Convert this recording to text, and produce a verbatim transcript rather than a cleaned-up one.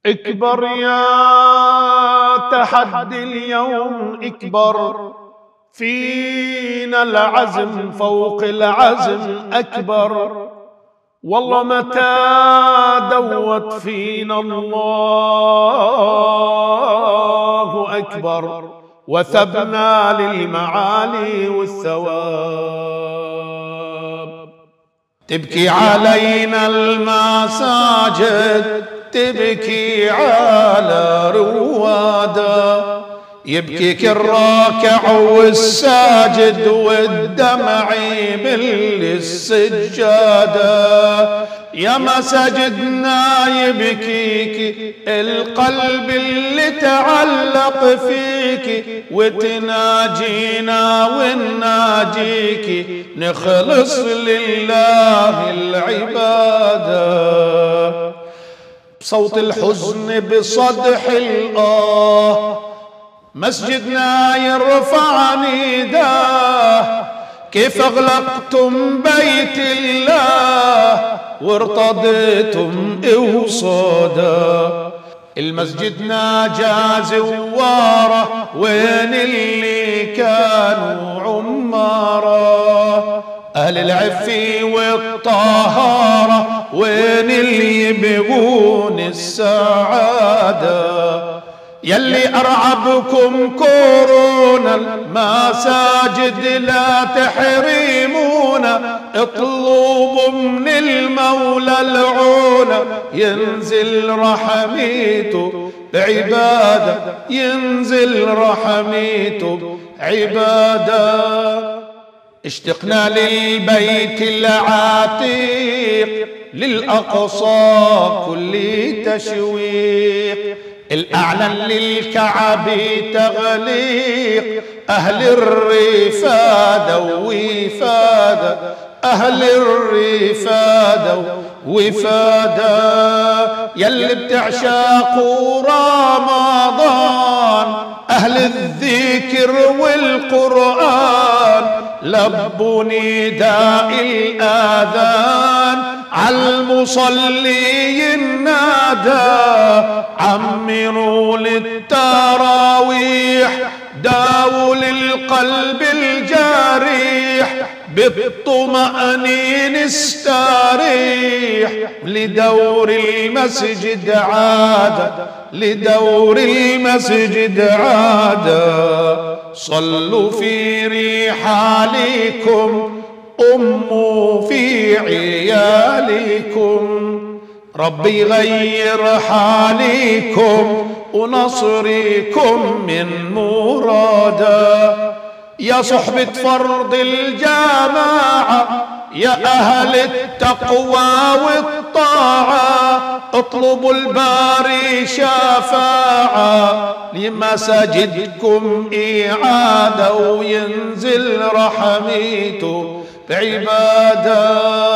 اكبر يا تحدي اليوم اكبر، فينا العزم فوق العزم أكبر. والله متى دوت فينا الله أكبر، وثبنا للمعالي والثواب. تبكي علينا المساجد، تبكي على رواده، يبكيك الراكع والساجد والدمع بالسجادة. يا مساجدنا يبكيك القلب اللي تعلق فيك، وتناجينا ونناجيك نخلص لله العبادة. بصوت الحزن بصدح الآه مسجدنا يرفع نداه، كيف أغلقتم بيت الله وارتضيتم إوصادا. المسجدنا جا زواره، وين اللي كانوا عمارا؟ أهل العفي والطهارة، وين اللي يبغون السعادة؟ يلي أرعبكم كورونا المساجد لا تحرمونا، اطلبوا من المولى العونة ينزل رحميته عبادة، ينزل رحميته عبادة. اشتقنا للبيت العتيق، للأقصى كل تشويق، الأعلى للكعب تغليق. أهل الرفادة وفادة، أهل الرفادة وفادة، يلي بتعشقوا رمضان، أهل الذكر والقرآن، لبوا نداء الآذان، عالمصلي النادى، عمروا للتراويح، داووا للقلب الجارح، بالطمأنين استريح. لدور المسجد عاد، لدور المسجد عاد، صلوا في رحالكم، أموا في عيالكم. ربي غير حالكم ونصركم من مرادا. يا صحبة فرض الجماعة، يا أهل التقوى والطاعة، اطلبوا الباري شفاعة، لمساجدكم إعادة وينزل رحميته بعباده.